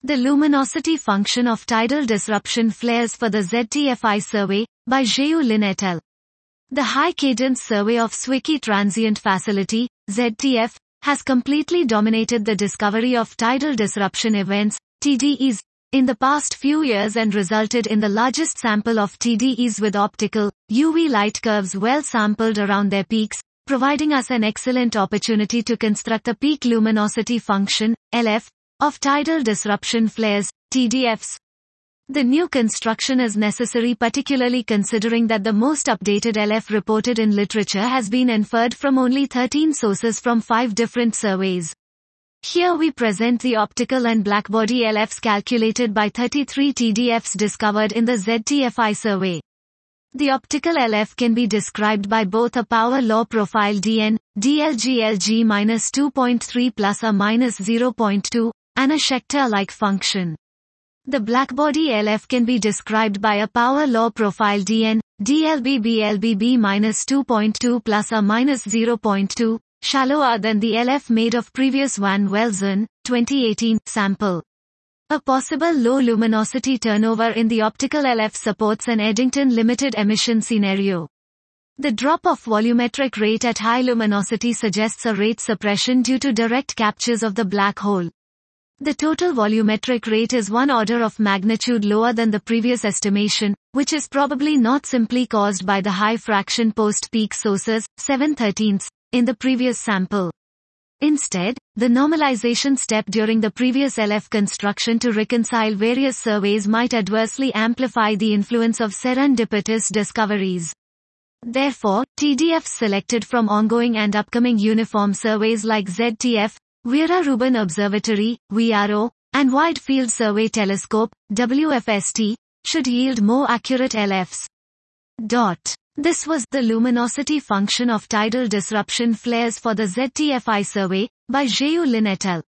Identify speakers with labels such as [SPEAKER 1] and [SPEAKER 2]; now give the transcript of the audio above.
[SPEAKER 1] The luminosity function of tidal disruption flares for the ZTFI survey, by Zhou Lin et al. The High Cadence Survey of Zwicky Transient Facility, ZTF, has completely dominated the discovery of tidal disruption events, TDEs, in the past few years and resulted in the largest sample of TDEs with optical, UV light curves well sampled around their peaks, providing us an excellent opportunity to construct the peak luminosity function, LF, of tidal disruption flares, TDFs. The new construction is necessary, particularly considering that the most updated LF reported in literature has been inferred from only 13 sources from 5 different surveys. Here we present the optical and blackbody LFs calculated by 33 TDFs discovered in the ZTFI survey. The optical LF can be described by both a power law profile DN, DLGLG-2.3 plus a minus 0.2, and a Schechter-like function. The blackbody LF can be described by a power law profile DN, DLBBLBB-2.2 plus a minus 0.2, shallower than the LF made of previous Van Welzen, 2018, sample. A possible low luminosity turnover in the optical LF supports an Eddington limited emission scenario. The drop of volumetric rate at high luminosity suggests a rate suppression due to direct captures of the black hole. The total volumetric rate is one order of magnitude lower than the previous estimation, which is probably not simply caused by the high fraction post-peak sources, 7/13, in the previous sample. Instead, the normalization step during the previous LF construction to reconcile various surveys might adversely amplify the influence of serendipitous discoveries. Therefore, TDFs selected from ongoing and upcoming uniform surveys like ZTF, Vera Rubin Observatory, VRO, and Wide Field Survey Telescope, WFST, should yield more accurate LFs. This was the luminosity function of tidal disruption flares for the ZTFI survey, by Zhou Lin et al.